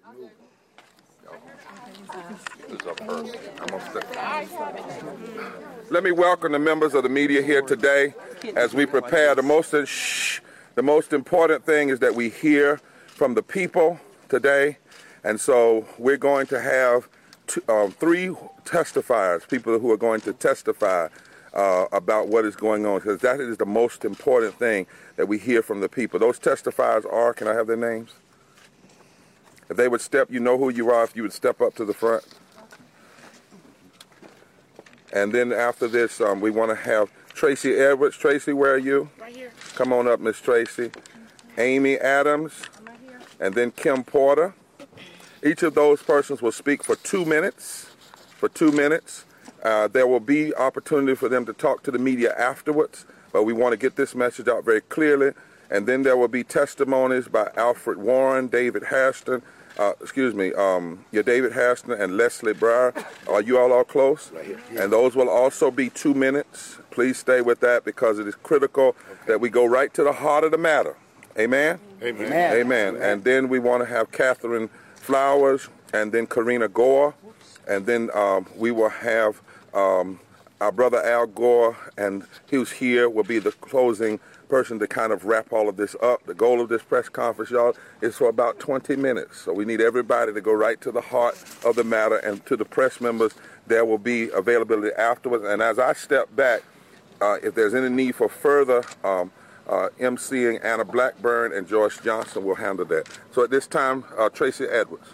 Let me welcome the members of the media here today as we prepare. The most important thing is that we hear from the people today. And so we're going to have three testifiers, people who are going to testify about what is going on, because that is the most important thing, that we hear from the people. Those testifiers are, can I have their names? If they would step, you know who you are, if you would step up to the front. And then after this, we want to have Tracy Edwards. Tracy, where are you? Right here. Come on up, Miss Tracy. Amy Adams. I'm right here. And then Kim Porter. Each of those persons will speak for 2 minutes. There will be opportunity for them to talk to the media afterwards, but we want to get this message out very clearly. And then there will be testimonies by Alfred Warren, David Hairston, David Hairston and Leslie Breyer. Are you all close? Right here. Yeah. And those will also be 2 minutes. Please stay with that because it is critical that we go right to the heart of the matter. Amen? Amen. Amen. And then we want to have Catherine Flowers and then Karina Gore. And then we will have our brother Al Gore, and who's here, will be the closing person to kind of wrap all of this up. The goal of this press conference, y'all, is for about 20 minutes. So we need everybody to go right to the heart of the matter, and to the press members, there will be availability afterwards. And as I step back, if there's any need for further emceeing, Anna Blackburn and Joyce Johnson will handle that. So at this time, Tracy Edwards.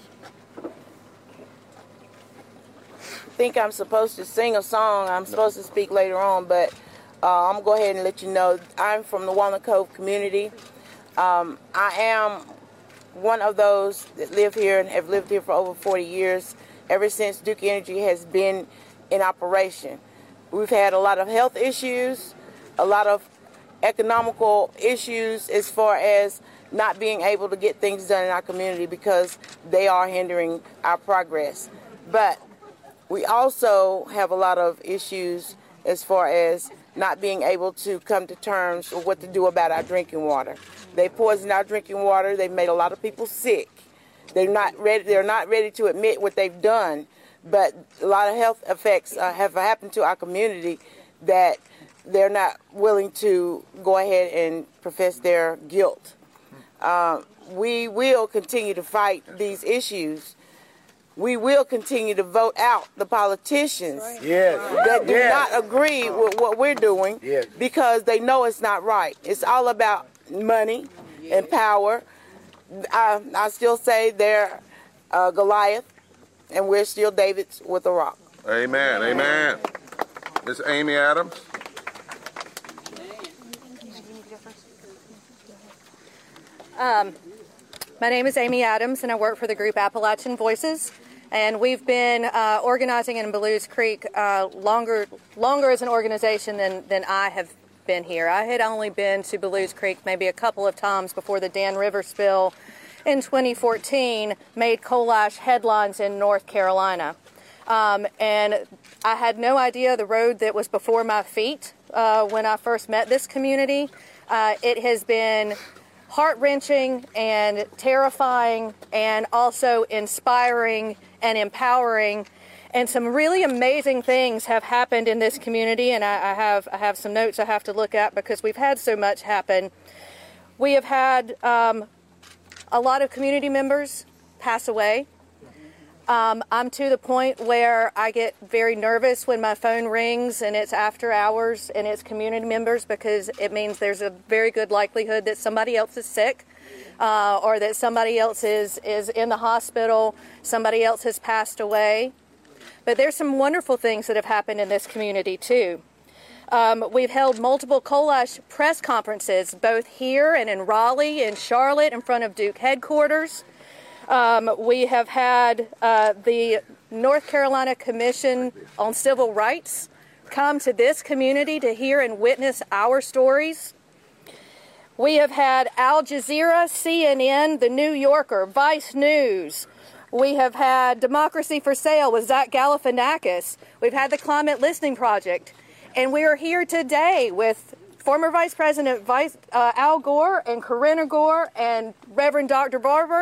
I think I'm supposed to sing a song. I'm supposed to speak later on, but I'm going to go ahead and let you know I'm from the Walnut Cove community. I am one of those that live here and have lived here for over 40 years, ever since Duke Energy has been in operation. We've had a lot of health issues, a lot of economical issues as far as not being able to get things done in our community because they are hindering our progress. But we also have a lot of issues as far as not being able to come to terms with what to do about our drinking water. They poisoned our drinking water. They've made a lot of people sick. They're not ready to admit what they've done, but a lot of health effects have happened to our community that they're not willing to go ahead and profess their guilt. We will continue to fight these issues. We will continue to vote out the politicians that do not agree with what we're doing because they know it's not right. It's all about money and power. I still say they're Goliath, and we're still Davids with a rock. Amen. Amen. Miss Amy Adams. My name is Amy Adams, and I work for the group Appalachian Voices. And we've been organizing in Belews Creek longer as an organization than I have been here. I had only been to Belews Creek maybe a couple of times before the Dan River spill in 2014 made coal ash headlines in North Carolina. And I had no idea the road that was before my feet when I first met this community. It has been heart-wrenching and terrifying and also inspiring and empowering, and some really amazing things have happened in this community, and I have some notes I have to look at because we've had so much happen. We have had a lot of community members pass away. I'm to the point where I get very nervous when my phone rings and it's after hours and it's community members, because it means there's a very good likelihood that somebody else is sick or that somebody else is in the hospital, somebody else has passed away. But there's some wonderful things that have happened in this community too. We've held multiple coal ash press conferences, both here and in Raleigh and Charlotte in front of Duke headquarters. We have had the North Carolina Commission on Civil Rights come to this community to hear and witness our stories. We have had Al Jazeera, CNN, The New Yorker, Vice News. We have had Democracy for Sale with Zach Galifianakis. We've had the Climate Listening Project. And we are here today with former Vice President Al Gore and Karina Gore and Reverend Dr. Barber,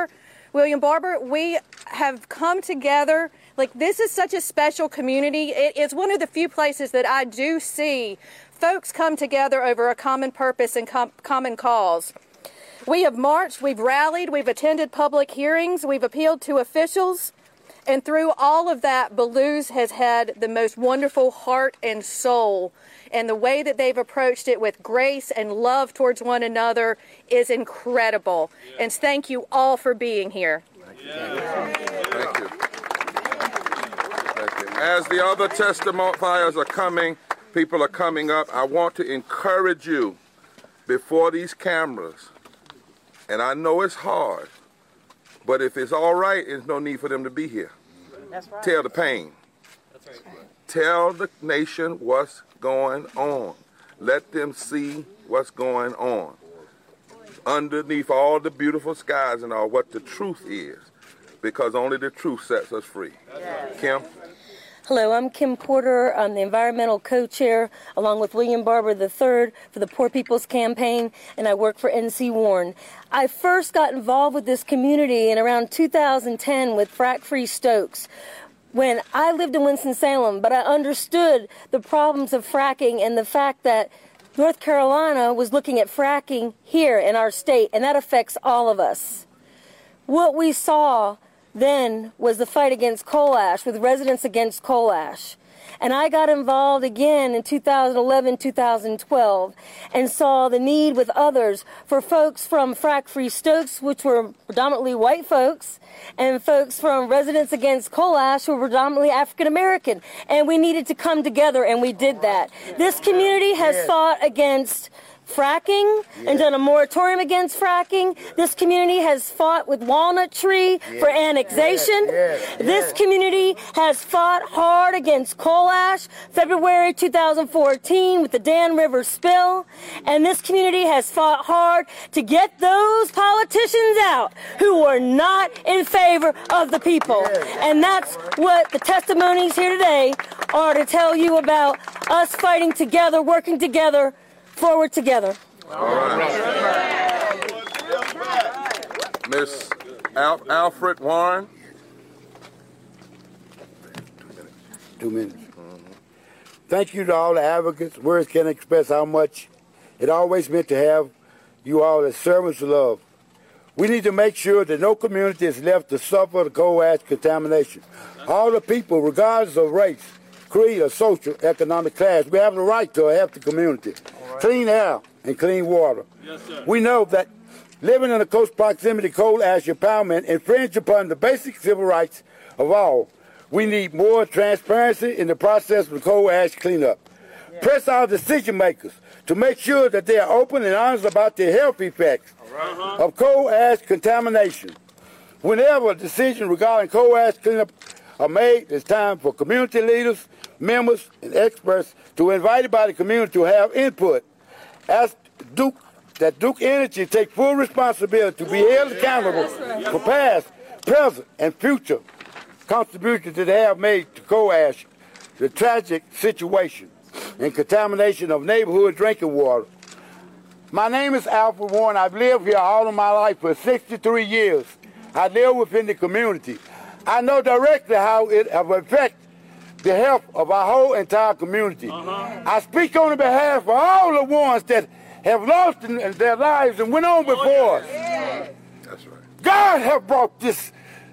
William Barber, we have come together. Like, this is such a special community. It's one of the few places that I do see folks come together over a common purpose and common cause. We have marched, we've rallied, we've attended public hearings, we've appealed to officials, and through all of that, Belize has had the most wonderful heart and soul, and the way that they've approached it with grace and love towards one another is incredible. Yeah. And thank you all for being here. Thank you. Thank you. Thank you. As the other testifiers are coming, people are coming up, I want to encourage you before these cameras. And I know it's hard, but if it's all right, there's no need for them to be here. That's right. Tell the pain. That's right. Tell the nation what's going on. Let them see what's going on. Underneath all the beautiful skies and all, what the truth is. Because only the truth sets us free. Yes. Kim? Hello, I'm Kim Porter. I'm the environmental co-chair along with William Barber III for the Poor People's Campaign, and I work for NC Warren. I first got involved with this community in around 2010 with Frack Free Stokes when I lived in Winston-Salem, but I understood the problems of fracking and the fact that North Carolina was looking at fracking here in our state, and that affects all of us. What we saw then was the fight against coal ash, with Residents Against Coal Ash. And I got involved again in 2011, 2012, and saw the need with others for folks from Frack Free Stokes, which were predominantly white folks, and folks from Residents Against Coal Ash, who were predominantly African American. And we needed to come together, and we did that. This community has fought against fracking and done a moratorium against fracking. This community has fought with Walnut Tree for annexation. This community has fought hard against coal ash, February 2014 with the Dan River spill. And this community has fought hard to get those politicians out who were not in favor of the people. And that's what the testimonies here today are to tell you about, us fighting together, working together, forward together. All right. Miss Alfred Warren. 2 minutes. Thank you to all the advocates. Words can't express how much it always meant to have you all as servants of love. We need to make sure that no community is left to suffer the coal ash contamination. All the people, regardless of race, creed, or social economic class, we have the right to a healthy community, clean air, and clean water. Yes, sir. We know that living in a close proximity to coal ash impoundment infringes upon the basic civil rights of all. We need more transparency in the process of the coal ash cleanup. Press our decision makers to make sure that they are open and honest about the health effects of coal ash contamination. Whenever a decision regarding coal ash cleanup are made, it's time for community leaders, members, and experts to invite by the community to have input. Ask Duke Energy take full responsibility to be held accountable for past, present, and future contributions that they have made to coal ash, the tragic situation and contamination of neighborhood drinking water. My name is Alfred Warren. I've lived here all of my life for 63 years. I live within the community. I know directly how it affects the health of our whole entire community. I speak on the behalf of all the ones that have lost their lives and went on before us. That's right. God have brought this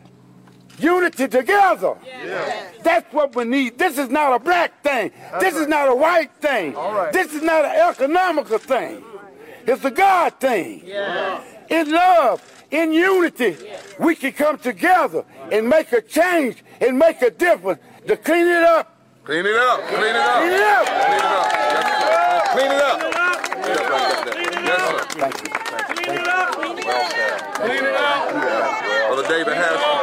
unity together. That's what we need. This is not a black thing. This is not a white thing. This is not an economical thing. It's a God thing. In love, in unity, we can come together and make a change and make a difference to clean it up. Clean it up. Clean it up. Clean it up. Clean it up. Clean it up. Yes, sir. Thank you. Clean it up. Clean it up. Brother David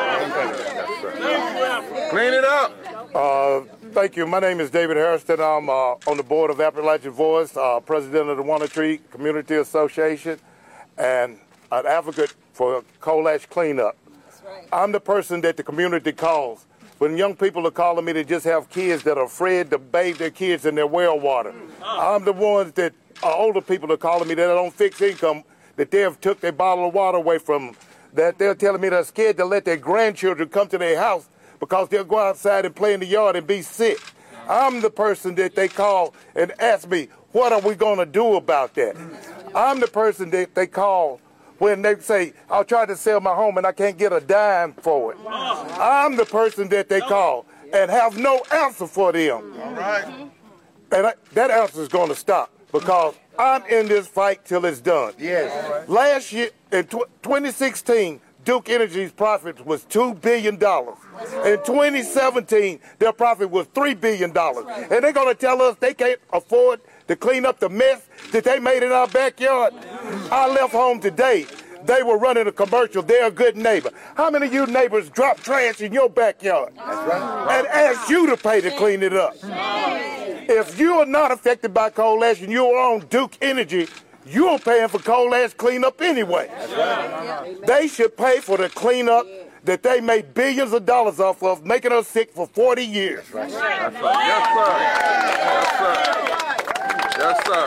Harrison. Clean it up. Thank you. My name is David Harrison. I'm on the board of Appalachian Voice, president of the Walnut Tree Community Association, and an advocate for coal ash cleanup. I'm the person that the community calls. When young people are calling me to just have kids that are afraid to bathe their kids in their well water. I'm the ones that older people are calling me that don't fix income, that they have took their bottle of water away from that they're telling me they're scared to let their grandchildren come to their house because they'll go outside and play in the yard and be sick. I'm the person that they call and ask me, what are we going to do about that? I'm the person that they call when they say, I'll try to sell my home and I can't get a dime for it. I'm the person that they call and have no answer for them. All right. And that answer is going to stop because I'm in this fight till it's done. Yes. Last year, in 2016, Duke Energy's profit was $2 billion. In 2017, their profit was $3 billion. And they're going to tell us they can't afford to clean up the mess that they made in our backyard. I left home today. They were running a commercial. They're a good neighbor. How many of you neighbors drop trash in your backyard? That's right. And ask you to pay to clean it up? If you are not affected by coal ash and you're on Duke Energy, you're paying for coal ash cleanup anyway. That's right. They should pay for the cleanup that they made billions of dollars off of, making us sick for 40 years. That's right. That's right. Yes, sir.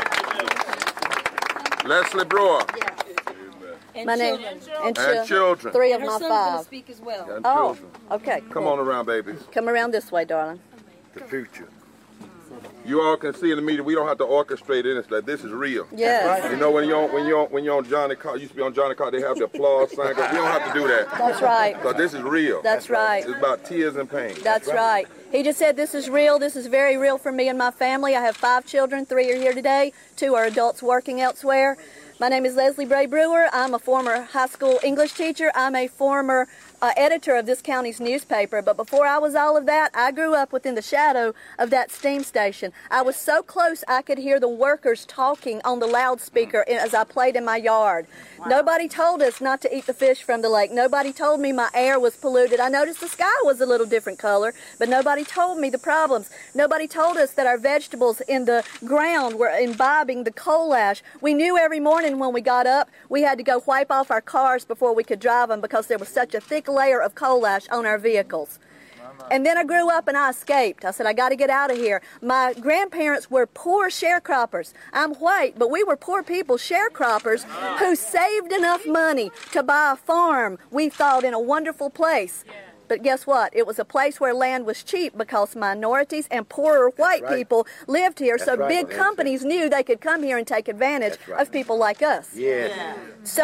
Yes, sir. Leslie Brewer. And My name children. And children. 3 of And her my son's going to 5. speak as well. And Oh, children. okay. Come on around, babies. Come around this way, darling. The future. You all can see in the media, we don't have to orchestrate it. It's like, this is real. Yes. You know, when you're on Johnny Carr, used to be on Johnny Carr, they have the applause sign. We don't have to do that. That's right. So this is real. That's right. It's about tears and pain. That's right. He just said this is real. This is very real for me and my family. I have 5 children. 3 are here today. 2 are adults working elsewhere. My name is Leslie Bray Brewer. I'm a former high school English teacher. I'm a former editor of this county's newspaper. But before I was all of that, I grew up within the shadow of that steam station. I was so close I could hear the workers talking on the loudspeaker as I played in my yard. Wow. Nobody told us not to eat the fish from the lake. Nobody told me my air was polluted. I noticed the sky was a little different color, but nobody told me the problems. Nobody told us that our vegetables in the ground were imbibing the coal ash. We knew every morning when we got up, we had to go wipe off our cars before we could drive them because there was such a thick layer of coal ash on our vehicles. And then I grew up and I escaped. I said, I got to get out of here. My grandparents were poor sharecroppers. I'm white, but we were poor people, sharecroppers, who saved enough money to buy a farm we thought in a wonderful place. But guess what? It was a place where land was cheap because minorities and poorer white people lived here. So big companies knew they could come here and take advantage of people like us. Yeah.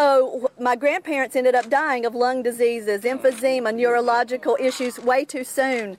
So my grandparents ended up dying of lung diseases, emphysema, neurological issues way too soon.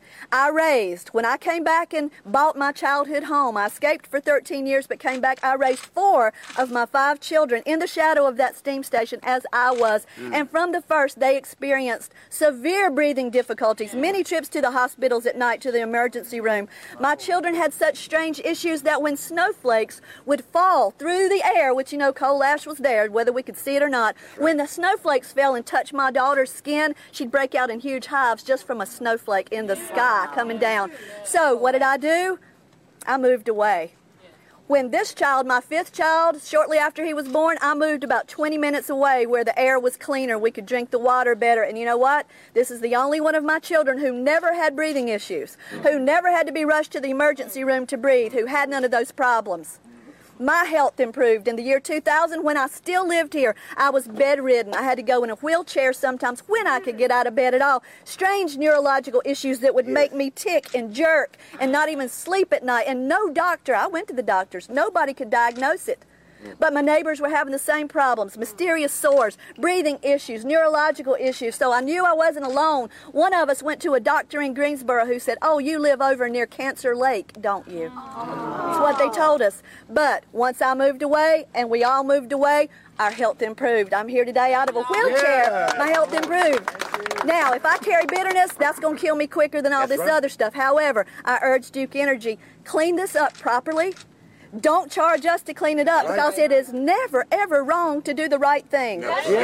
When I came back and bought my childhood home, I escaped for 13 years but came back. I raised 4 of my 5 children in the shadow of that steam station as I was. And from the first, they experienced severe breathing difficulties, many trips to the hospitals at night to the emergency room. My children had such strange issues that when snowflakes would fall through the air, which you know coal ash was there, whether we could see it or not, when the snowflakes fell and touched my daughter's skin, she'd break out in huge hives just from a snowflake in the sky coming down. So what did I do? I moved away. When this child, my 5th child, shortly after he was born, I moved about 20 minutes away where the air was cleaner. We could drink the water better. And you know what? This is the only one of my children who never had breathing issues, who never had to be rushed to the emergency room to breathe, who had none of those problems. My health improved. In the year 2000, when I still lived here, I was bedridden. I had to go in a wheelchair sometimes when I could get out of bed at all. Strange neurological issues that would make me tick and jerk and not even sleep at night. And no doctor, I went to the doctors, nobody could diagnose it. But my neighbors were having the same problems, mysterious sores, breathing issues, neurological issues. So I knew I wasn't alone. One of us went to a doctor in Greensboro who said, oh, you live over near Cancer Lake, don't you? That's what they told us. But once I moved away and we all moved away, our health improved. I'm here today out of a wheelchair. My health improved. Now, if I carry bitterness, that's going to kill me quicker than all this other stuff. However, I urge Duke Energy, clean this up properly. Don't charge us to clean it up because it is never, ever wrong to do the right thing.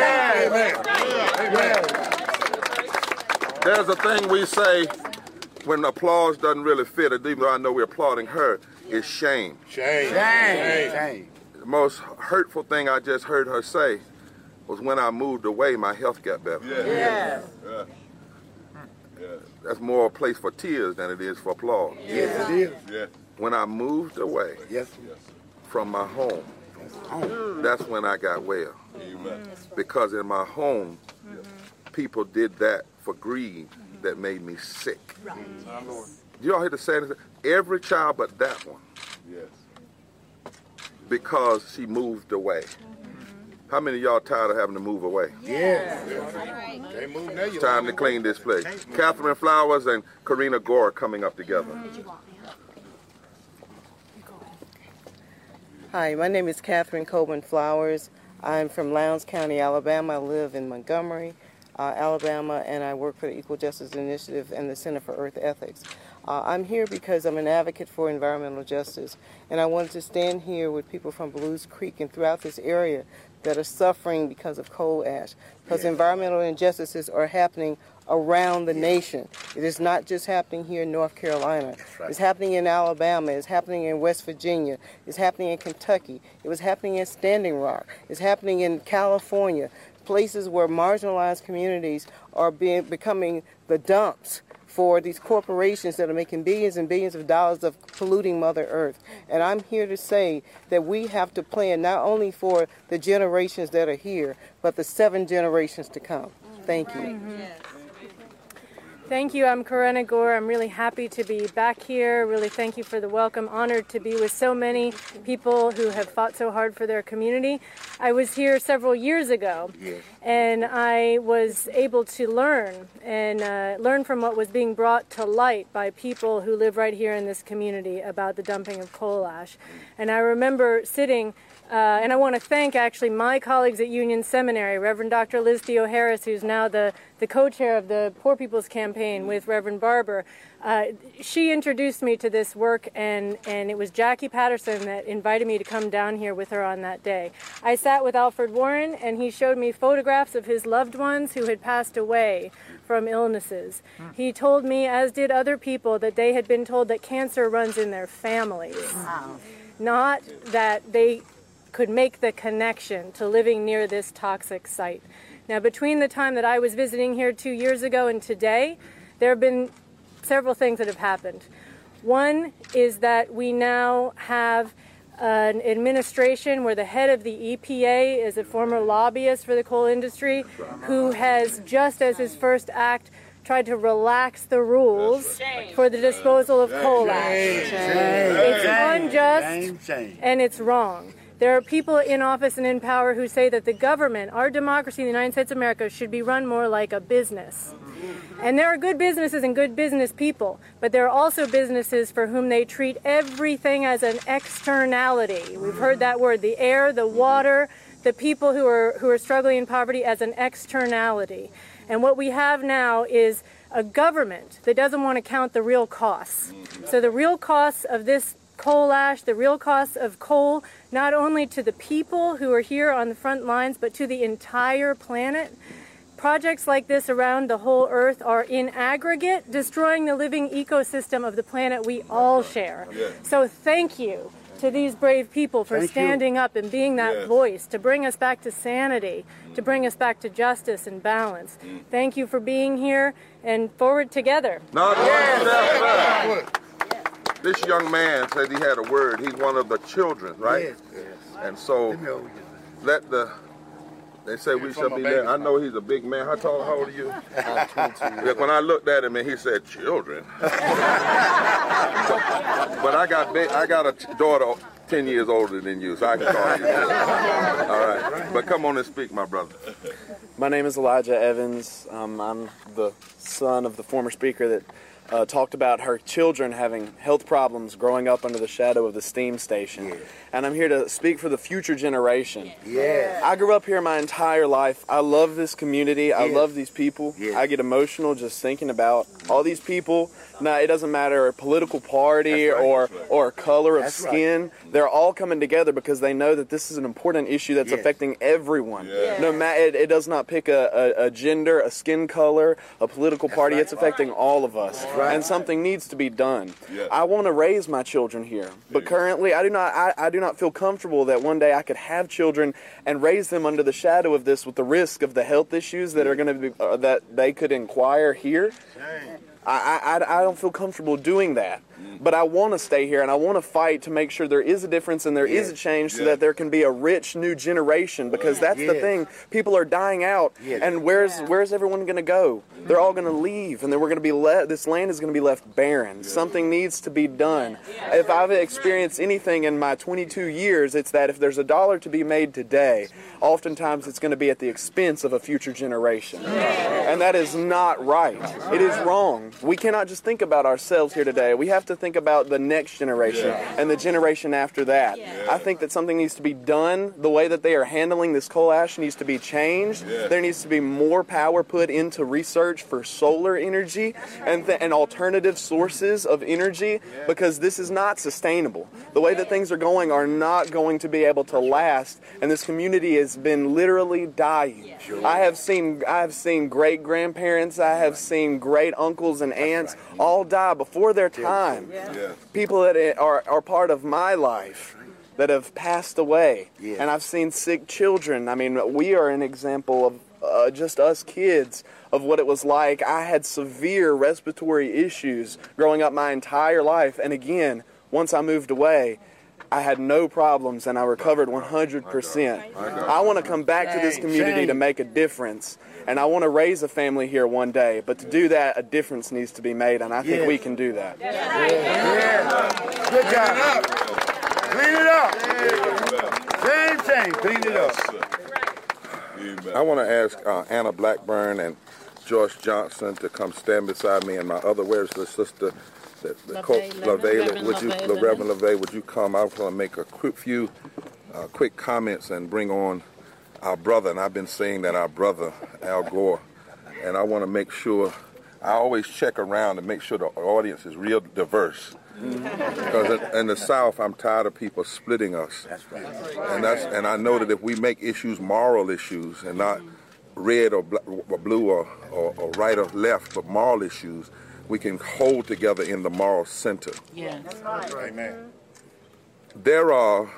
There's a thing we say when applause doesn't really fit, even though I know we're applauding her, is shame. Shame. The most hurtful thing I just heard her say was when I moved away, my health got better. That's more a place for tears than it is for applause. Yes, it is. When I moved away from my home, that's when I got well. Because in my home, people did that for greed that made me sick. You all hear the saying? Every child but that one. Because she moved away. How many of y'all tired of having to move away? It's time to clean this place. Catherine Flowers and Karina Gore coming up together. Hi, my name is Catherine Coleman Flowers. I'm from Lowndes County, Alabama. I live in Montgomery, Alabama, and I work for the Equal Justice Initiative and the Center for Earth Ethics. I'm here because I'm an advocate for environmental justice, and I wanted to stand here with people from Belews Creek and throughout this area that are suffering because of coal ash, because environmental injustices are happening around the nation. It is not just happening here in North Carolina. It's happening in Alabama. It's happening in West Virginia. It's happening in Kentucky. It was happening in Standing Rock. It's happening in California, places where marginalized communities are becoming the dumps for these corporations that are making billions and billions of dollars of polluting Mother Earth. And I'm here to say that we have to plan not only for the generations that are here, but the 7 generations to come. Thank you. Thank you. I'm Karina Gore. I'm really happy to be back here. Really thank you for the welcome. Honored to be with so many people who have fought so hard for their community. I was here several years ago, and I was able to learn from what was being brought to light by people who live right here in this community about the dumping of coal ash. And I remember sitting and I want to thank actually my colleagues at Union Seminary, Reverend Dr. Liz Theo Harris, who's now the co-chair of the Poor People's Campaign with Reverend Barber. She introduced me to this work, and it was Jackie Patterson that invited me to come down here with her on that day. I sat with Alfred Warren, and he showed me photographs of his loved ones who had passed away from illnesses. He told me, as did other people, that they had been told that cancer runs in their families, not that they could make the connection to living near this toxic site. Now, between the time that I was visiting here 2 years ago and today, there have been several things that have happened. One is that we now have an administration where the head of the EPA is a former lobbyist for the coal industry who has, just as his first act, tried to relax the rules for the disposal of coal ash. It's unjust and it's wrong. There are people in office and in power who say that the government, our democracy in the United States of America, should be run more like a business. And there are good businesses and good business people, but there are also businesses for whom they treat everything as an externality. We've heard that word, the air, the water, the people who are struggling in poverty as an externality. And what we have now is a government that doesn't want to count the real costs. So the real costs of this coal ash, the real costs of coal, not only to the people who are here on the front lines, but to the entire planet. Projects like this around the whole Earth are in aggregate destroying the living ecosystem of the planet we all share. So thank you to these brave people for standing up and being that voice to bring us back to sanity, to bring us back to justice and balance. Thank you for being here, and forward together. This young man said he had a word. He's one of the children, right? And so they say we shall be there. I know he's a big man. How old are you? I'm 22. When I looked at him and he said children. But I got a daughter 10 years older than you, so I can call you that. All right. But come on and speak, my brother. My name is Elijah Evans. I'm the son of the former speaker that talked about her children having health problems growing up under the shadow of the steam station. And I'm here to speak for the future generation. I grew up here my entire life. I love this community. I love these people. I get emotional just thinking about all these people. Now, it doesn't matter a political party or color of skin. They're all coming together because they know that this is an important issue that's affecting everyone. No matter, it does not pick a gender, a skin color, a political party. It's affecting all of us. And something needs to be done. I want to raise my children here, but currently I do not feel comfortable that one day I could have children and raise them under the shadow of this with the risk of the health issues that are going to be that they could inquire here. I don't feel comfortable doing that. but I want to stay here and I want to fight to make sure there is a difference and there is a change so that there can be a rich new generation, because that's the thing. People are dying out, and where's everyone going to go? They're all going to leave, and then we're going to be this land is going to be left barren. Something needs to be done. If I've experienced anything in my 22 years, it's that if there's a dollar to be made today, oftentimes it's going to be at the expense of a future generation. And that is not right. It is wrong. We cannot just think about ourselves here today. We have to think about the next generation and the generation after that. I think that something needs to be done. The way that they are handling this coal ash needs to be changed. There needs to be more power put into research for solar energy and alternative sources of energy, because this is not sustainable. The way that things are going are not going to be able to last, and this community has been literally dying. I have seen great grandparents, I have seen great uncles and aunts all die before their time. People that are part of my life that have passed away, and I've seen sick children. I mean, we are an example of just us kids of what it was like. I had severe respiratory issues growing up my entire life, and again, once I moved away, I had no problems and I recovered 100%. I want to come back to this community to make a difference, and I want to raise a family here one day, but to do that, a difference needs to be made, and I think we can do that. Good job. Clean it up. Same, clean it up. I want to ask Anna Blackburn and Joyce Johnson to come stand beside me, and my other, where's the sister? Reverend LaVey, would you come? I want to make a few quick comments and bring on our brother. And I've been saying that our brother, Al Gore, and I want to make sure, I always check around to make sure the audience is real diverse. Because in the South, I'm tired of people splitting us. That's right. And I know that if we make issues moral issues and not red or blue or right or left, but moral issues, we can hold together in the moral center. Yes. Amen. There are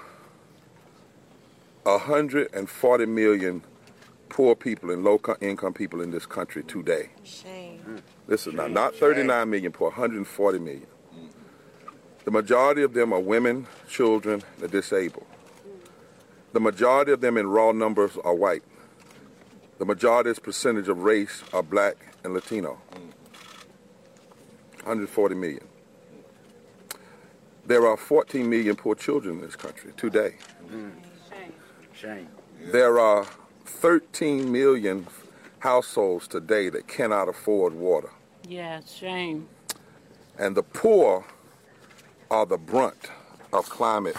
140 million poor people and low-income people in this country today. Shame. This is not 39 million poor, 140 million. The majority of them are women, children, the disabled. The majority of them in raw numbers are white. The majority percentage of race are black and Latino. 140 million. There are 14 million poor children in this country today. Shame. There are 13 million households today that cannot afford water. Yeah, shame. And the poor are the brunt of climate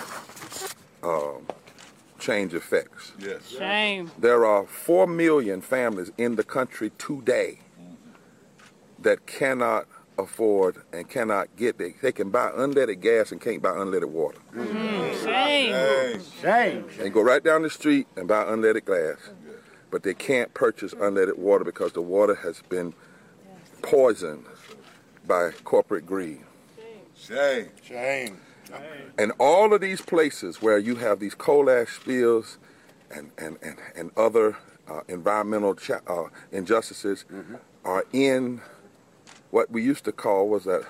change effects. Yes. Shame. There are 4 million families in the country today that cannot afford and cannot get, they can buy unleaded gas and can't buy unleaded water. Shame. Shame. They can go right down the street and buy unleaded gas, but they can't purchase unleaded water because the water has been poisoned by corporate greed. Shame. And all of these places where you have these coal ash spills and other environmental injustices are in what we used to call was a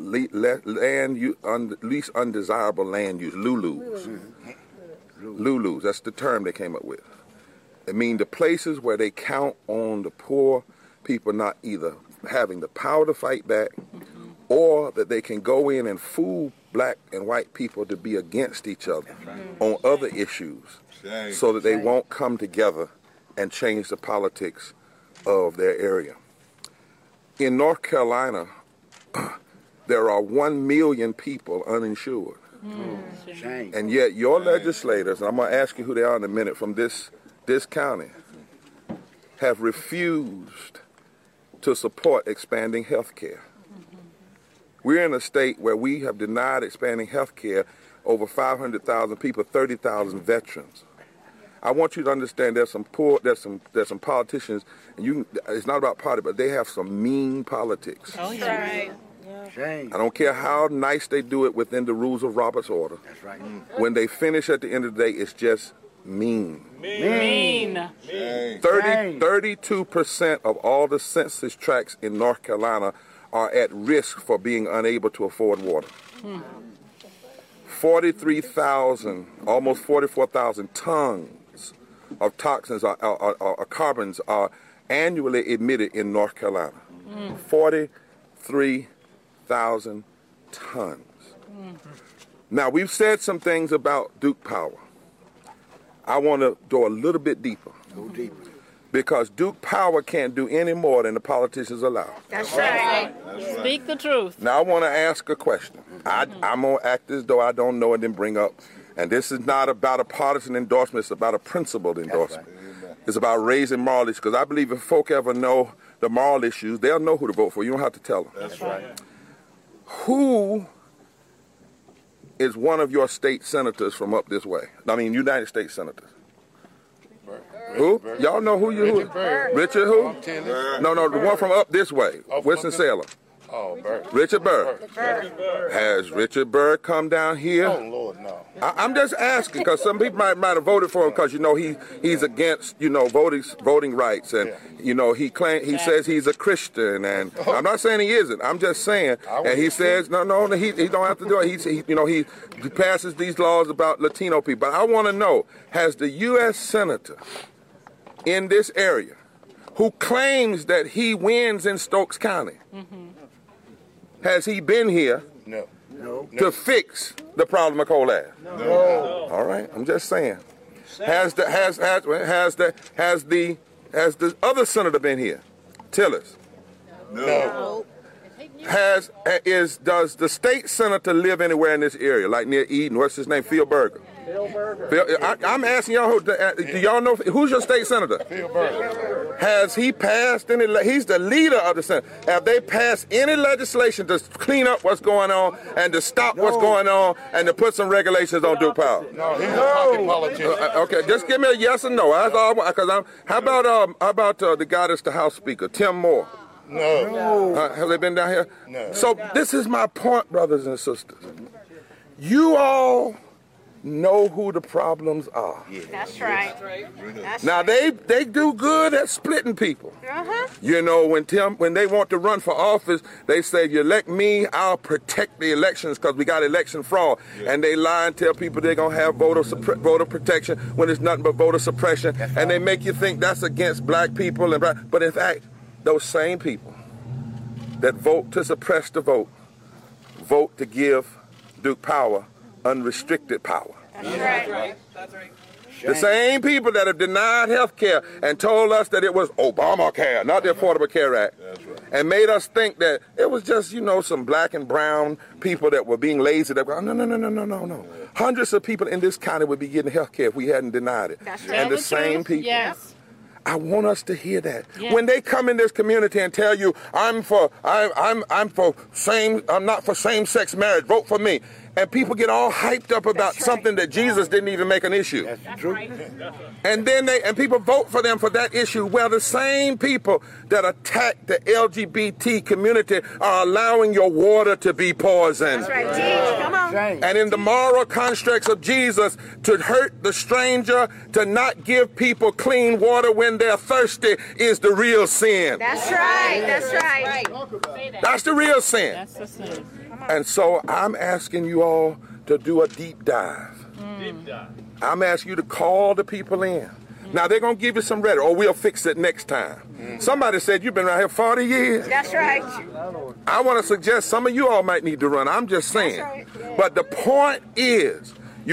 least undesirable land use, LULUs. LULUs, that's the term they came up with. It means the places where they count on the poor people not either having the power to fight back or that they can go in and fool black and white people to be against each other on other issues so that they won't come together and change the politics of their area. In North Carolina, there are 1 million people uninsured. Shame. And yet your legislators, and I'm going to ask you who they are in a minute, from this county, have refused to support expanding health care. We're in a state where we have denied expanding health care over 500,000 people, 30,000 veterans. I want you to understand there's some politicians, and it's not about party, but they have some mean politics. Oh, yeah. Right. Shame. I don't care how nice they do it within the rules of Robert's order. That's right. When they finish at the end of the day, it's just mean. Mean. 32% of all the census tracts in North Carolina are at risk for being unable to afford water. 43,000, almost 44,000 tons of toxins or carbons are annually emitted in North Carolina. 43,000 tons. Now, we've said some things about Duke Power. I want to go a little bit deeper. Go deeper. Because Duke Power can't do any more than the politicians allow. That's right. Speak the truth. Now, I want to ask a question. I'm going to act as though I don't know and then bring up. And this is not about a partisan endorsement. It's about a principled endorsement. It's about raising moral issues. Because I believe if folk ever know the moral issues, they'll know who to vote for. You don't have to tell them. That's right. Who is one of your state senators from up this way? I mean, United States senators. Who? Y'all know who you? Richard who? No, the one from up this way, Winston-Salem. Oh, Byrd. Richard Byrd. Has Richard Byrd come down here? Oh, Lord, no. I'm just asking because some people might have voted for him because he's against voting rights and he says he's a Christian and I'm not saying he isn't. I'm just saying and he says no he don't have to do it. He passes these laws about Latino people. But I want to know, has the U.S. senator in this area who claims that he wins in Stokes County, has he been here to fix the problem of coal ash? No. All right, I'm just saying. Has the other senator been here? Tillis? No. Does the state senator live anywhere in this area, like near Eden? What's his name? Phil Berger. I'm asking y'all, do y'all know who's your state senator? Phil Berger. Has he passed any? He's the leader of the Senate. Have they passed any legislation to clean up what's going on and to stop what's going on and to put some regulations on Duke Power? No, he's a pocket politician. Okay, just give me a yes or no. That's all. Because how about the guy that's the House Speaker, Tim Moore? No. Have they been down here? No. So this is my point, brothers and sisters. You all know who the problems are. Yeah. That's right. Now they do good at splitting people. When they want to run for office, they say, "You elect me, I'll protect the elections because we got election fraud." And they lie and tell people they're gonna have voter protection when it's nothing but voter suppression. And they make you think that's against black people but in fact, those same people that vote to suppress the vote to give Duke Power unrestricted power. That's right. That's right. The same people that have denied health care and told us that it was Obamacare, not the Affordable Care Act, and made us think that it was just, some black and brown people that were being lazy. No. Hundreds of people in this county would be getting health care if we hadn't denied it. That's right. And the same people. Yes. I want us to hear that. Yeah. When they come in this community and tell you, I'm not for same-sex marriage, vote for me. And people get all hyped up about something that Jesus didn't even make an issue. That's true. And then people vote for them for that issue. Well, the same people that attack the LGBT community are allowing your water to be poisoned. That's right. Teach. Come on. And in the moral constructs of Jesus, to hurt the stranger, to not give people clean water when they're thirsty is the real sin. That's right. That's right. That's the real sin. That's the sin. And so I'm asking you all to do a deep dive. I'm asking you to call the people in. Now, they're going to give you some rhetoric, or we'll fix it next time. Somebody said, you've been around here 40 years. That's right. I want to suggest some of you all might need to run. I'm just saying. Right. But the point is,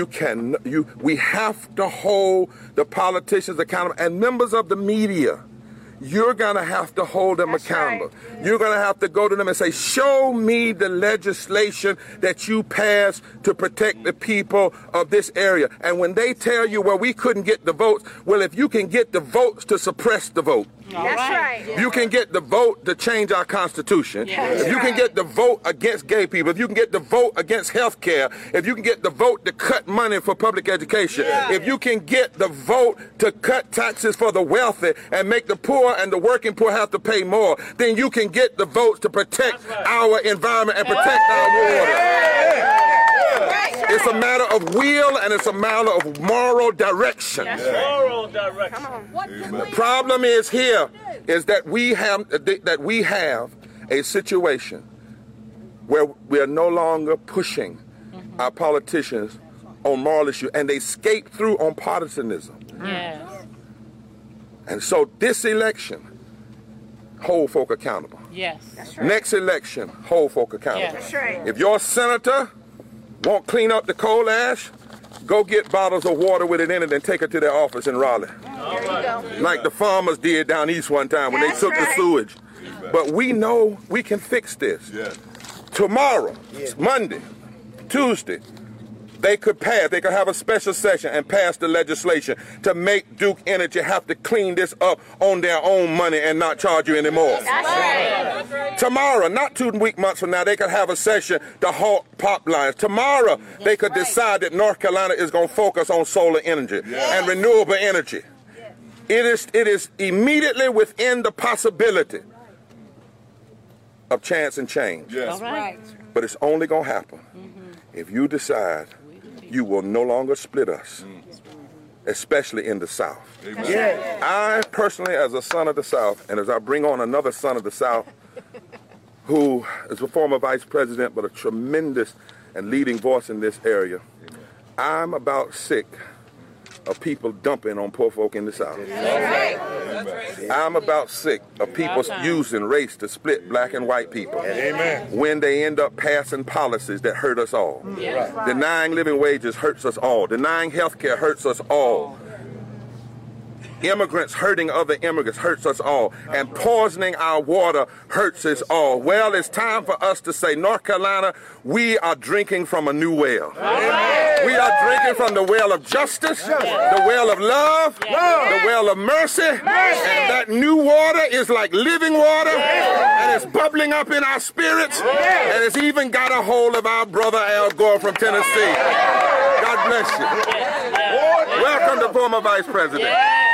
we have to hold the politicians accountable and members of the media. You're going to have to hold them accountable. Right. You're going to have to go to them and say, show me the legislation that you passed to protect the people of this area. And when they tell you, well, we couldn't get the votes, well, if you can get the votes to suppress the vote, that's right. You can get the vote to change our Constitution. If you can get the vote against gay people, if you can get the vote against health care, if you can get the vote to cut money for public education, if you can get the vote to cut taxes for the wealthy and make the poor and the working poor have to pay more, then you can get the votes to protect our environment and protect our water. It's a matter of will and it's a matter of moral direction. Moral direction. The problem is here is that we have a situation where we are no longer pushing our politicians on moral issues, and they skate through on partisanism. Yes. And so this election, hold folk accountable. Yes. That's right. Next election, hold folk accountable. That's right. If your senator won't clean up the coal ash, go get bottles of water with it in it and take it to their office in Raleigh. There you go. Like the farmers did down east one time when That's they took the right. sewage. But we know we can fix this. Tomorrow, Monday, Tuesday, they could have a special session and pass the legislation to make Duke Energy have to clean this up on their own money and not charge you anymore. That's right. Tomorrow, not 2 months from now, they could have a session to halt pipelines. Tomorrow, they could decide that North Carolina is going to focus on solar energy and renewable energy. It is immediately within the possibility of chance and change. All right. But it's only going to happen if you decide you will no longer split us, especially in the South. I personally, as a son of the South, and as I bring on another son of the South, who is a former vice president but a tremendous and leading voice in this area, I'm about sick of people dumping on poor folk in the South. I'm about sick of people using race to split black and white people. When they end up passing policies that hurt us all. Denying living wages hurts us all. Denying health care hurts us all. Immigrants hurting other immigrants hurts us all. And poisoning our water hurts us all. Well, it's time for us to say, North Carolina, we are drinking from a new well. We are drinking from the well of justice, the well of love, the well of mercy. And that new water is like living water, and it's bubbling up in our spirits, and it's even got a hold of our brother Al Gore from Tennessee. God bless you. Welcome to former Vice President.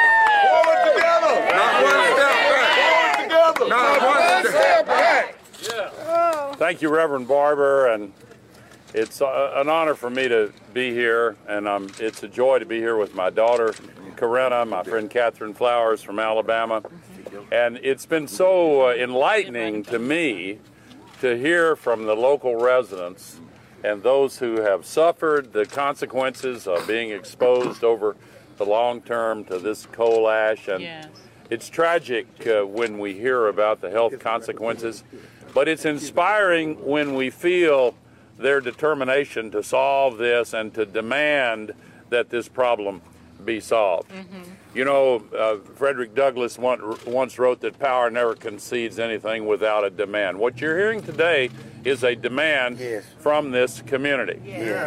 Not one step back. Not one step back. Thank you, Reverend Barber, and it's an honor for me to be here, and it's a joy to be here with my daughter, Corinna, my friend Catherine Flowers from Alabama, and it's been so enlightening to me to hear from the local residents and those who have suffered the consequences of being exposed over the long term to this coal ash. And it's tragic when we hear about the health consequences, but it's inspiring when we feel their determination to solve this and to demand that this problem be solved. You know, Frederick Douglass once wrote that power never concedes anything without a demand. What you're hearing today is a demand from this community.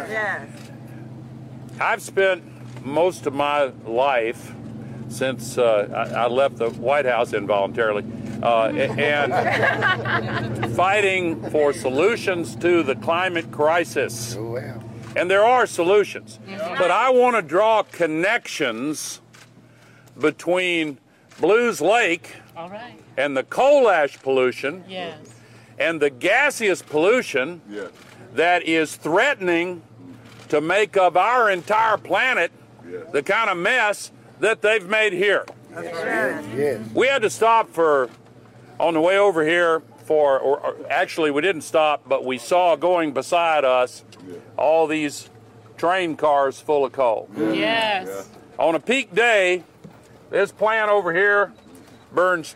I've spent most of my life since I left the White House involuntarily and fighting for solutions to the climate crisis. And there are solutions. But I want to draw connections between Blues Lake and the coal ash pollution and the gaseous pollution that is threatening to make of our entire planet the kind of mess that they've made here. We had to stop on the way over here or actually we didn't stop, but we saw going beside us all these train cars full of coal. On a peak day, this plant over here burns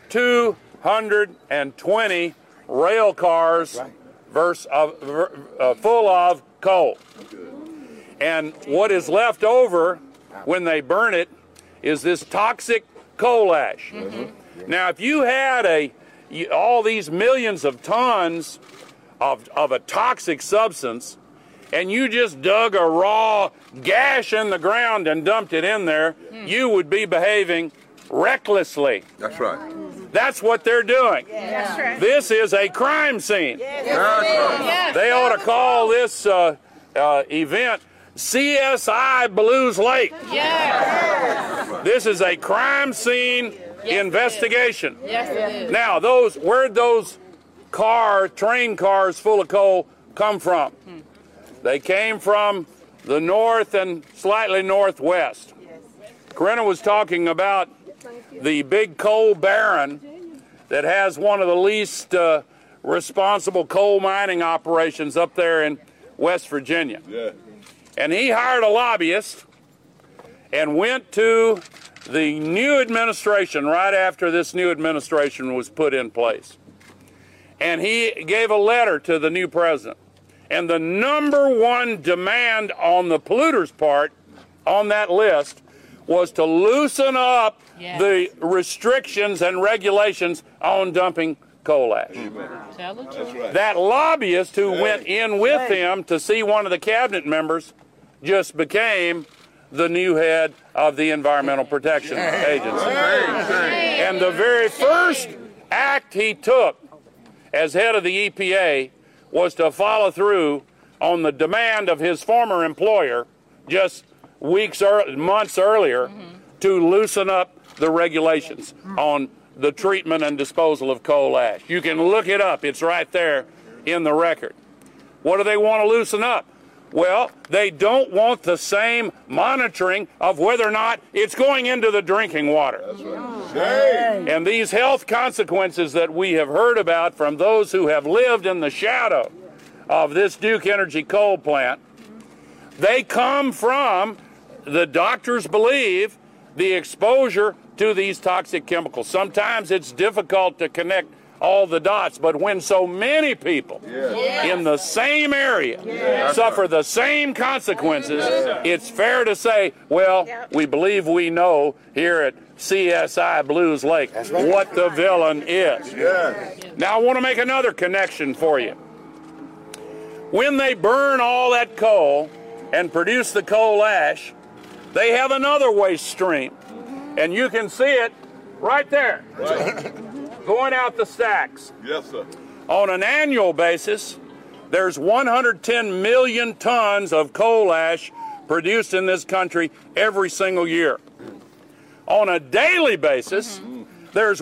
220 rail cars full of coal. And what is left over when they burn it is this toxic coal ash. Now, if you had all these millions of tons of a toxic substance, and you just dug a raw gash in the ground and dumped it in there, you would be behaving recklessly. That's right. That's what they're doing. That's right. This is a crime scene. They ought to call this event CSI Blues Lake. This is a crime scene investigation. Now, where'd those train cars full of coal come from? They came from the north and slightly northwest. Corinna was talking about the big coal baron that has one of the least responsible coal mining operations up there in West Virginia. Yeah. And he hired a lobbyist and went to the new administration right after this new administration was put in place. And he gave a letter to the new president. And the number one demand on the polluters' part on that list was to loosen up the restrictions and regulations on dumping coal ash. Tell the truth. That lobbyist who went in with him to see one of the cabinet members just became the new head of the Environmental Protection Agency. And the very first act he took as head of the EPA was to follow through on the demand of his former employer just months earlier to loosen up the regulations on the treatment and disposal of coal ash. You can look it up. It's right there in the record. What do they want to loosen up? Well, they don't want the same monitoring of whether or not it's going into the drinking water. That's right. And these health consequences that we have heard about from those who have lived in the shadow of this Duke Energy coal plant, they come from, the doctors believe, the exposure to these toxic chemicals. Sometimes it's difficult to connect all the dots, but when so many people in the same area suffer the same consequences, it's fair to say, well, we believe we know here at CSI Blues Lake what the villain is. Now I want to make another connection for you. When they burn all that coal and produce the coal ash, they have another waste stream, and you can see it right there. Going out the stacks. Yes, sir. On an annual basis, there's 110 million tons of coal ash produced in this country every single year. On a daily basis, there's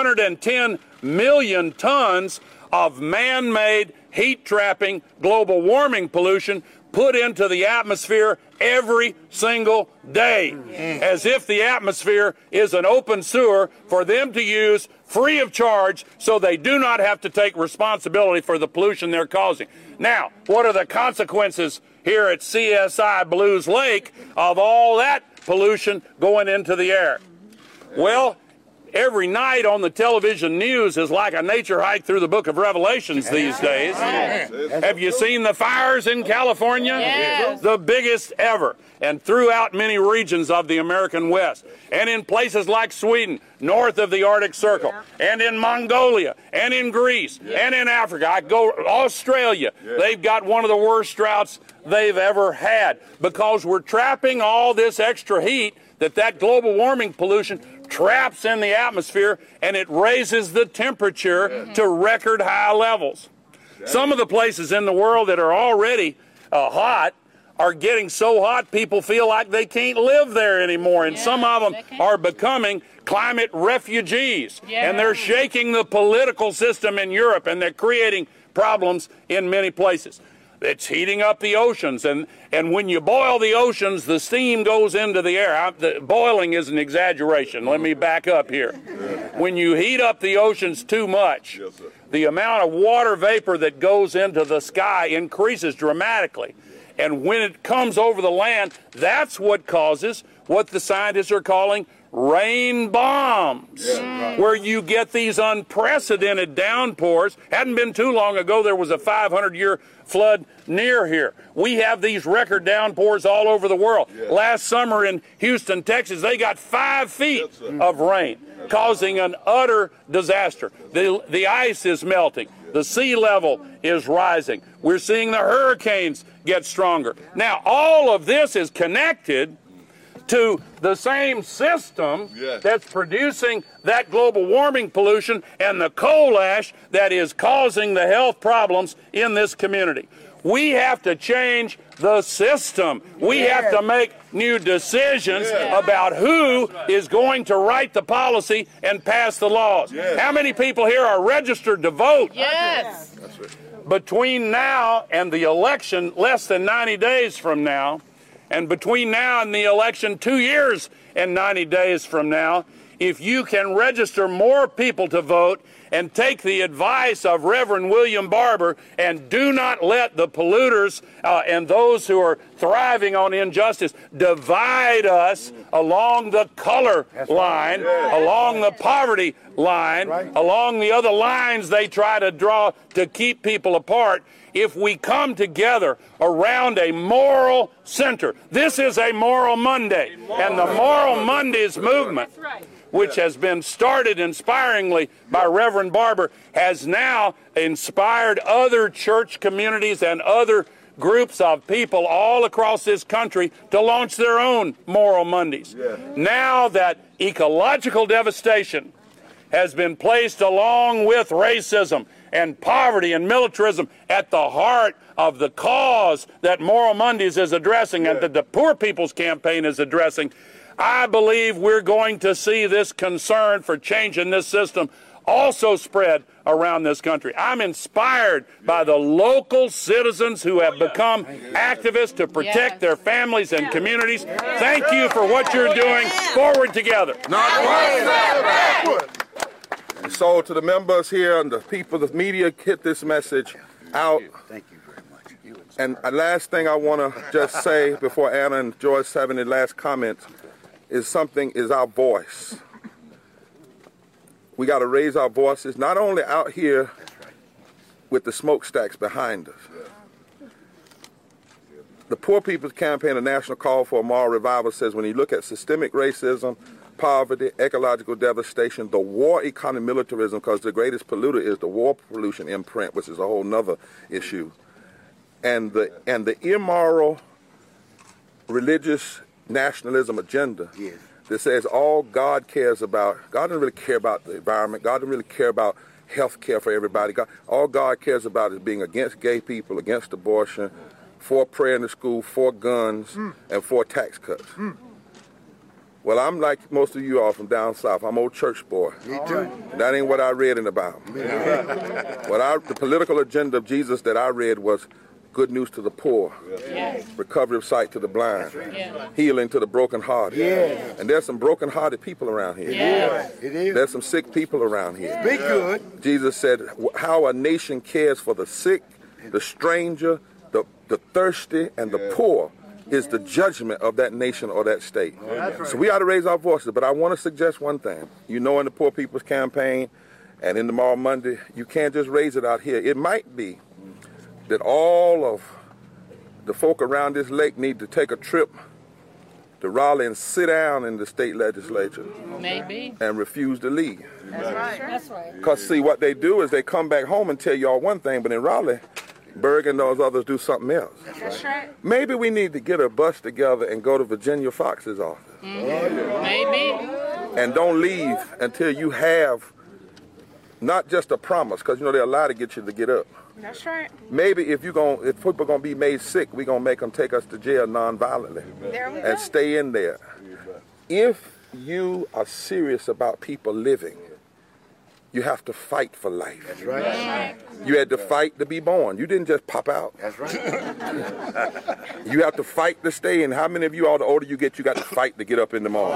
110 million tons of man-made heat-trapping global warming pollution put into the atmosphere every single day, as if the atmosphere is an open sewer for them to use free of charge so they do not have to take responsibility for the pollution they're causing. Now, what are the consequences here at CSI Blues Lake of all that pollution going into the air? Well, every night on the television news is like a nature hike through the book of Revelations these days. Have you seen the fires in California? Yes. The biggest ever, and throughout many regions of the American West, and in places like Sweden, north of the Arctic Circle, and in Mongolia, and in Greece, and in Africa. I go Australia. They've got one of the worst droughts they've ever had because we're trapping all this extra heat that global warming pollution traps in the atmosphere, and it raises the temperature to record high levels. Some of the places in the world that are already hot are getting so hot people feel like they can't live there anymore, and some of them are becoming climate refugees, and they're shaking the political system in Europe, and they're creating problems in many places. It's heating up the oceans, and when you boil the oceans, the steam goes into the air. The boiling is an exaggeration. Let me back up here. When you heat up the oceans too much, the amount of water vapor that goes into the sky increases dramatically. And when it comes over the land, that's what causes what the scientists are calling rain bombs, where you get these unprecedented downpours. Hadn't been too long ago there was a 500-year flood near here. We have these record downpours all over the world. Last summer in Houston, Texas, they got 5 feet of rain, causing an utter disaster. The ice is melting. The sea level is rising. We're seeing the hurricanes get stronger. Now, all of this is connected to the same system that's producing that global warming pollution and the coal ash that is causing the health problems in this community. We have to change the system. We have to make new decisions about who is going to write the policy and pass the laws. How many people here are registered to vote? Yes. Between now and the election, less than 90 days from now, and between now and the election, 2 years and 90 days from now, if you can register more people to vote and take the advice of Reverend William Barber and do not let the polluters and those who are thriving on injustice divide us along the color line, along the poverty line, along the other lines they try to draw to keep people apart. If we come together around a moral center, this is a Moral Monday, and the Moral Mondays movement, which has been started inspiringly by Reverend Barber, has now inspired other church communities and other groups of people all across this country to launch their own Moral Mondays. Now that ecological devastation has been placed along with racism and poverty and militarism at the heart of the cause that Moral Mondays is addressing and that the Poor People's Campaign is addressing, I believe we're going to see this concern for changing this system also spread around this country. I'm inspired by the local citizens who have become activists to protect their families and communities. Thank you for what you're doing. Forward together. So to the members here and the people, the media, get this message out. Thank you very much. And the last thing I want to just say before Anna and Joyce have any last comments is our voice. We got to raise our voices, not only out here with the smokestacks behind us. The Poor People's Campaign, a national call for a moral revival, says when you look at systemic racism, poverty, ecological devastation, the war economy, militarism, because the greatest polluter is the war pollution imprint, which is a whole nother issue, and the immoral religious nationalism agenda that says all God cares about, God doesn't really care about the environment, God doesn't really care about health care for everybody. All God cares about is being against gay people, against abortion, for prayer in the school, for guns, and for tax cuts. Well, I'm like most of you all from down south. I'm old church boy. Me too. That ain't what I read in the Bible. The political agenda of Jesus that I read was good news to the poor, recovery of sight to the blind, healing to the brokenhearted. And there's some brokenhearted people around here. It is. There's some sick people around here. Be good. Jesus said how a nation cares for the sick, the stranger, the thirsty, and the poor is the judgment of that nation or that state. So we ought to raise our voices. But I want to suggest one thing. You know, in the Poor People's Campaign and in the Moral Monday, you can't just raise it out here. It might be that all of the folk around this lake need to take a trip to Raleigh and sit down in the state legislature. Maybe. And refuse to leave. That's right. Because, see, what they do is they come back home and tell y'all one thing, but in Raleigh, Berg and those others do something else. That's right. Maybe we need to get a bus together and go to Virginia Fox's office. Maybe. And don't leave until you have not just a promise, because, you know, they'll lie to get you to get up. That's right. Maybe if people are going to be made sick, we're going to make them take us to jail nonviolently. There we go. And stay in there. If you are serious about people living, you have to fight for life. That's right. You had to fight to be born. You didn't just pop out. That's right. You have to fight to stay. And how many of you, all the older you get, you got to fight to get up in the morning?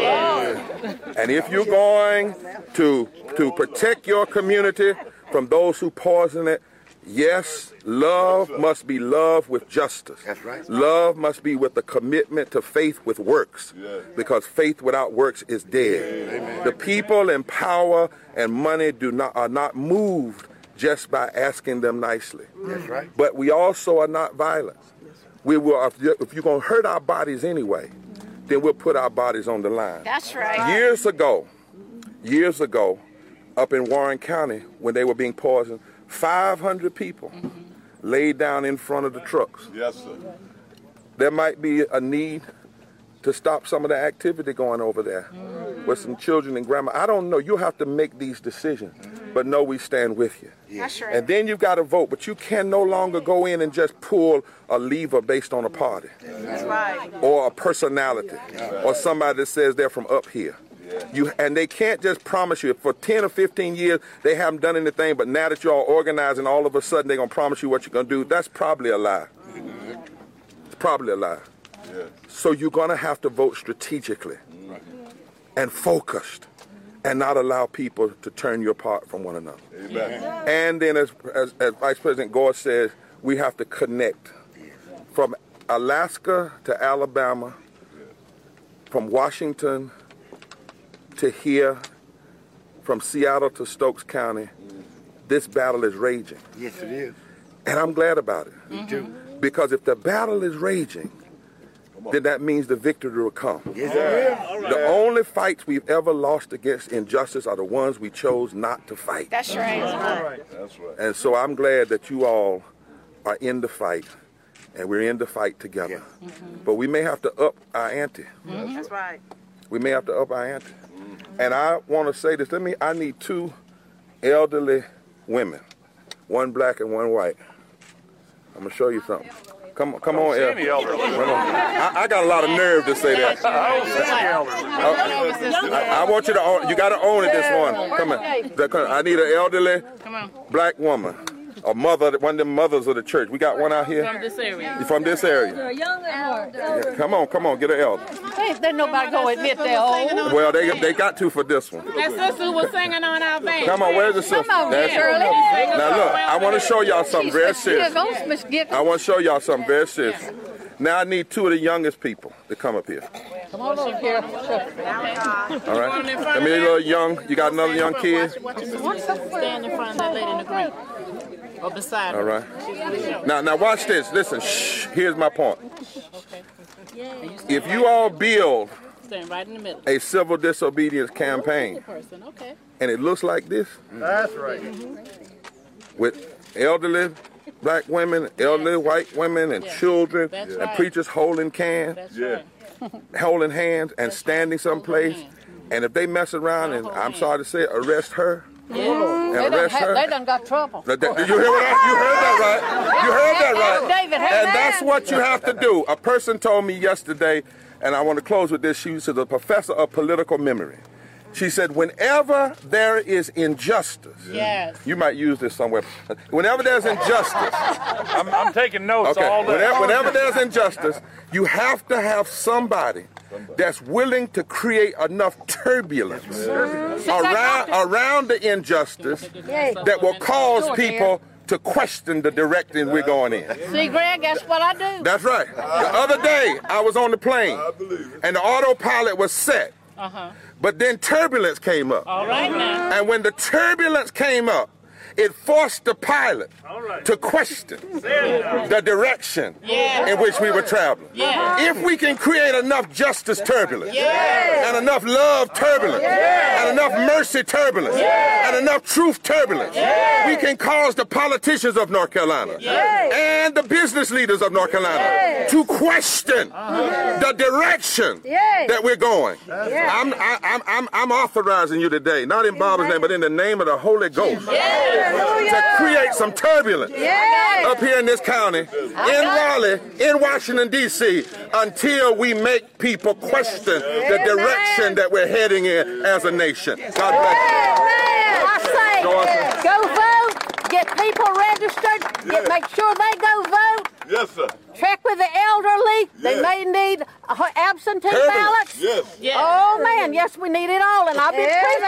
And if you're going to protect your community from those who poison it, yes, love must be love with justice. That's right. Love must be with a commitment to faith with works, because faith without works is dead. Amen. The people in power and money are not moved just by asking them nicely. That's right. But we also are not violent. We will, if you're going to hurt our bodies anyway, then we'll put our bodies on the line. That's right. Years ago, up in Warren County, when they were being poisoned, 500 people laid down in front of the trucks. Yes, sir. There might be a need to stop some of the activity going over there with some children and grandma. I don't know. You'll have to make these decisions. But know we stand with you. That's right. And then you've got to vote. But you can no longer go in and just pull a lever based on a party. That's right. Or a personality. Or somebody that says they're from up here. And they can't just promise you. For 10 or 15 years, they haven't done anything, but now that you're all organizing, all of a sudden they're going to promise you what you're going to do. That's probably a lie. It's probably a lie. So you're going to have to vote strategically and focused and not allow people to turn you apart from one another. Amen. And then, as Vice President Gore says, we have to connect from Alaska to Alabama, from Washington to here, from Seattle to Stokes County. This battle is raging. Yes, it is. And I'm glad about it. Me too. Because if the battle is raging, then that means the victory will come. Yes, it is. The only fights we've ever lost against injustice are the ones we chose not to fight. That's right. That's right. And so I'm glad that you all are in the fight, and we're in the fight together. But we may have to up our ante. That's right. We may have to up our ante. And I want to say this. I need 2 elderly women, 1 black and 1 white. I'm going to show you something. Come on, elderly. I got a lot of nerve to say that. I want you to own. You got to own it. This one. Come on. I need an elderly black woman, a mother, one of them mothers of the church. We got one out here. From this area. From this area. They're young at heart. Yeah, come on, get an elder. There's nobody going to admit they're old. Well, they got to for this one. That sister was singing on our band. Come on, where's the sister? That's Shirley. Now look, I want to show y'all something very serious. I want to show y'all something very serious. Now I need 2 of the youngest people to come up here. Come on over here. All right. Let me a little young. You got another young kid? Stand in front of that lady in the green. Or beside her. All right. Now watch this. Listen. Shh. Here's my point. If you all build Stand right in the middle. a civil disobedience campaign, Okay. and it looks like this, That's right. with elderly black women, elderly white women, and children, That's and right. preachers holding cans, That's Yeah. right. holding hands, and standing someplace, and if they mess around and, I'm sorry to say, arrest her, and arrest her. They done got trouble. You heard that right? You heard that right. David, hey, And man. that's what you have to do. A person told me yesterday, and I want to close with this. She was a professor of political memory. She said, whenever there is injustice, Yes. you might use this somewhere. Whenever there's injustice, I'm taking notes all day. whenever there's injustice, you have to have somebody that's willing to create enough turbulence around the injustice that will cause people to question the direction we're going in. See, Greg, that's what I do. That's right. The other day, I was on the plane, and the autopilot was set. But then turbulence came up. All right now. And when the turbulence came up, it forced the pilot to question the direction in which we were traveling. Yeah. If we can create enough justice turbulence, and enough love turbulence, and enough mercy turbulence, and enough truth turbulence, we can cause the politicians of North Carolina and the business leaders of North Carolina to question the direction that we're going. I'm authorizing you today, not in Bob's name, but in the name of the Holy Ghost, to create some turbulence up here in this county, in Raleigh, in Washington, D.C., until we make people question the direction that we're heading in as a nation. God bless you. I say, go vote, get people registered, make sure they go vote. Yes, sir. Check with the elderly. They may need absentee ballots. Yes. Oh, man, yes, we need it all, and I've been preaching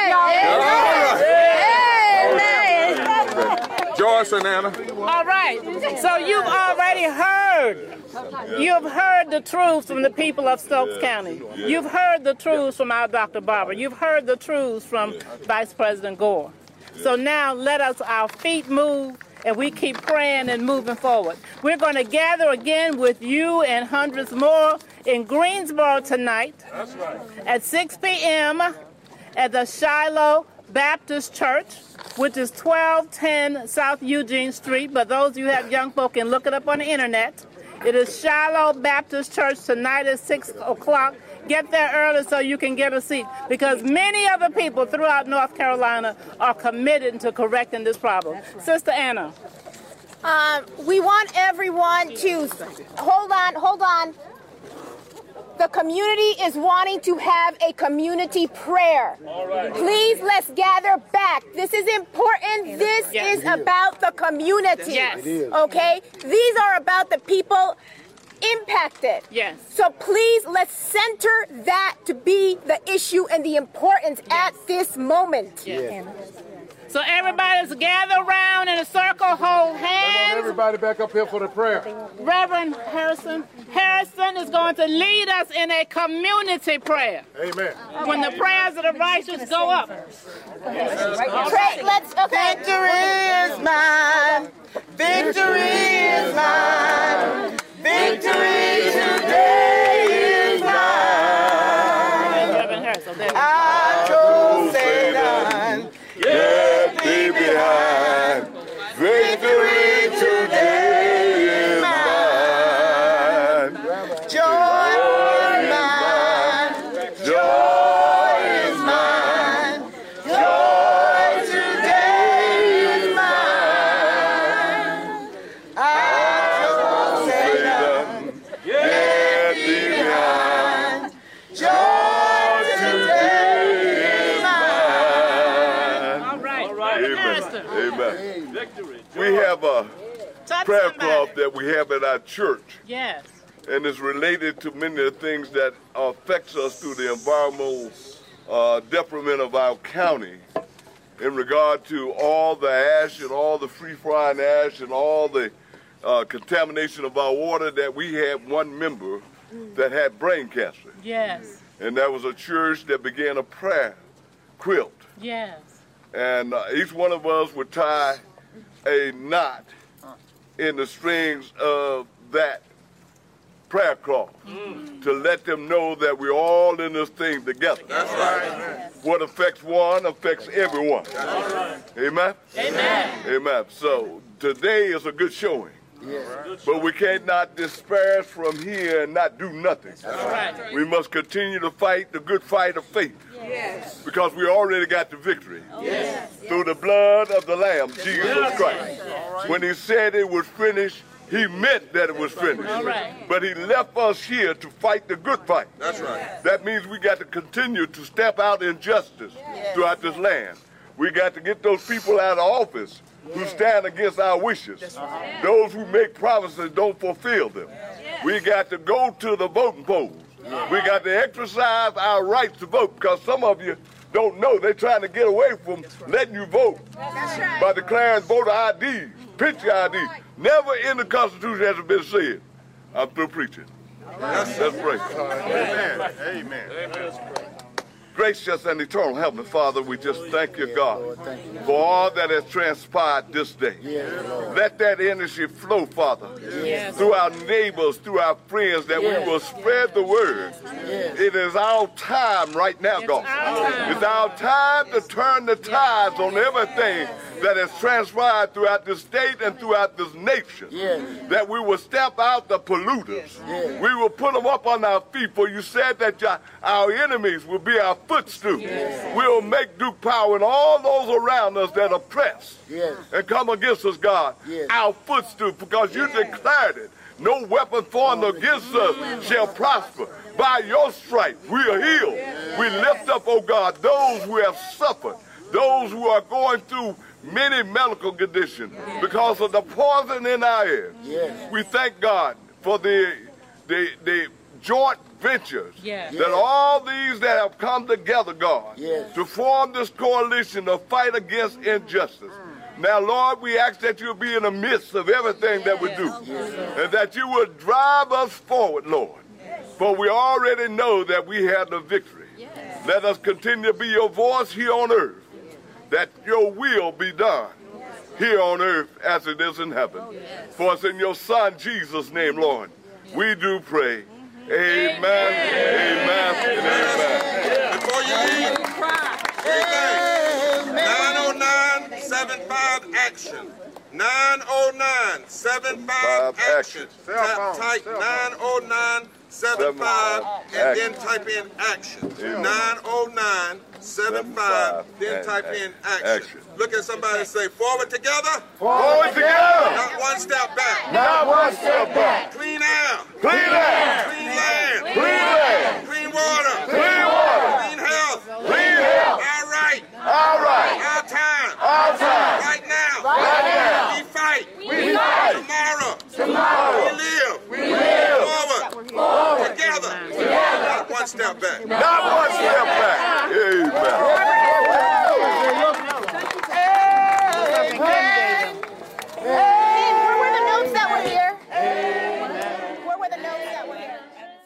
that, y'all. Joyce and Anna. All right. So you've already heard. You've heard the truth from the people of Stokes County. You've heard the truth from our Dr. Barber. You've heard the truth from Vice President Gore. So now let our feet move, and we keep praying and moving forward. We're going to gather again with you and hundreds more in Greensboro tonight at 6 p.m. at the Shiloh Baptist Church, which is 1210 South Eugene Street. But those of you who have young folk can look it up on the internet. It is Shiloh Baptist Church tonight at 6 o'clock. Get there early so you can get a seat, because many other people throughout North Carolina are committed to correcting this problem. Sister Anna. We want everyone to hold on. The community is wanting to have a community prayer. Please, let's gather back. This is important. This is about the community. Yes. Okay? These are about the people impacted. Yes. So please, let's center that to be the issue and the importance at this moment. Yes. So everybody's gather around in a circle, hold hands. Everybody back up here for the prayer. Reverend Harrison is going to lead us in a community prayer. Amen. When the prayers of the righteous go up. Pray, let's, okay. Victory is mine. Victory is mine. Victory today is mine. I told Satan, get thee behind. Victory today is mine. joy is mine. Joy is mine. Joy today is mine. I told Satan, get thee behind. Joy today is mine. All right. Amen. We have a prayer club that we have at our church. Yes. And it's related to many of the things that affects us through the environmental detriment of our county in regard to all the ash and all the free-flying ash and all the contamination of our water, that we had one member that had brain cancer. Yes. And there was a church that began a prayer quilt. Yes. And each one of us would tie a knot in the strings of that prayer cloth to let them know that we're all in this thing together. That's right. What affects one affects everyone. That's right. Amen? Amen. Amen. So today is a good showing. But we cannot disperse from here and not do nothing. That's right. We must continue to fight the good fight of faith. Yes. Because we already got the victory. Yes. Through the blood of the Lamb, Jesus Christ. When he said it was finished, he meant that it was finished. But he left us here to fight the good fight. That's right. That means we got to continue to step out in justice throughout this land. We got to get those people out of office who stand against our wishes. Those who make promises and don't fulfill them. We got to go to the voting polls. We got to exercise our rights to vote, because some of you don't know. They're trying to get away from letting you vote by declaring voter ID, picture ID. Never in the Constitution has it been said. I'm through preaching. Let's pray. Amen. Amen. Gracious and eternal Heavenly Father, we just thank you, God, for all that has transpired this day. Let that energy flow, Father, through our neighbors, through our friends, that we will spread the word. It is our time right now, God. It's our time to turn the tides on everything that has transpired throughout this state and throughout this nation. That we will stamp out the polluters. We will put them up on our feet, for you said that our enemies will be our footstool. We'll make Duke Power and all those around us that oppress and come against us, God, our footstool, because you declared it. No weapon formed against us shall prosper. By your stripes we are healed. We lift up, oh God, those who have suffered, those who are going through many medical conditions because of the poison in our air. We thank God for the joint ventures that all these that have come together, God, to form this coalition to fight against injustice. Now, Lord, we ask that you'll be in the midst of everything that we do, and that you will drive us forward, Lord, for we already know that we have the victory. Let us continue to be your voice here on earth, that your will be done here on earth as it is in heaven. For it's in your Son, Jesus' name, Lord, we do pray. Amen, amen, and amen. Before you leave, 909-75 action. 909-75 action. Type 909-75 and then type in action. 909-75, then type in action. Look at somebody and say, forward together. Forward together. Not one step back. Not one step back. Clean air. Clean air. Clean land. Clean land. Clean water. Clean water. Clean health. Clean health. All right. All right. Our time. Our time. Right now. Right now. We fight. We fight. Tomorrow. Tomorrow. We live. We live. step back. Not one step back. Amen. Where were the notes that were here? Where were the notes that were here?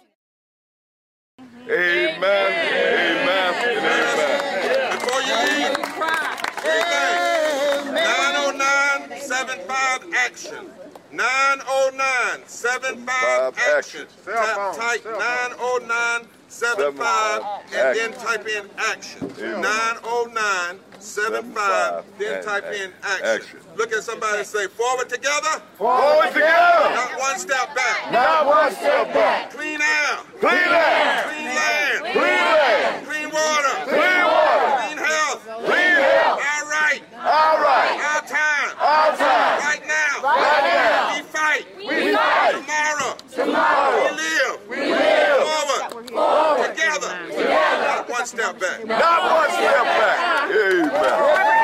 Amen. Amen. And amen. Before you leave, three things. 909-75 action. 909-75 action. Type 909-75 and then type in action. 909-75, then type in action. Look at somebody and say, forward together. Forward together. Not one step back. Not one step back. Clean air. Clean air. Clean land. Clean land. Clean water. Clean water. Clean health. Clean health. All right. All right. Our time. Our time. Right now. Right now. We fight. We fight. Tomorrow. Tomorrow. We live. We live. Forward. Together. Not one step back. Not one step back. Amen.